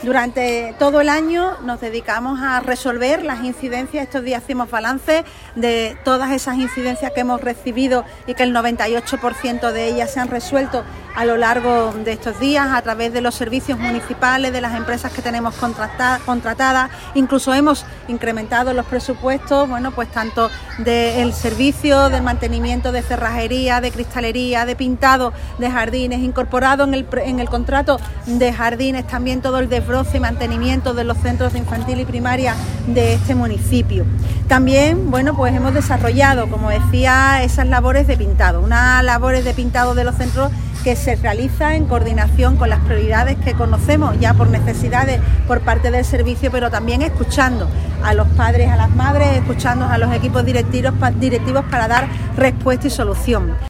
Durante todo el año nos dedicamos a resolver las incidencias. Estos días hacemos balance de todas esas incidencias que hemos recibido y que el 98% de ellas se han resuelto a lo largo de estos días a través de los servicios municipales, de las empresas que tenemos contratadas. Incluso hemos incrementado los presupuestos, pues tanto del servicio, del mantenimiento de cerrajería, de cristalería, de pintado de jardines, incorporado en el contrato de jardines también todo el desbroce y mantenimiento de los centros de infantil y primaria de este municipio. También, pues hemos desarrollado, como decía, esas labores de pintado, unas labores de pintado de los centros que se realiza en coordinación con las prioridades que conocemos ya por necesidades por parte del servicio, pero también escuchando a los padres, a las madres, escuchando a los equipos directivos para dar respuesta y solución.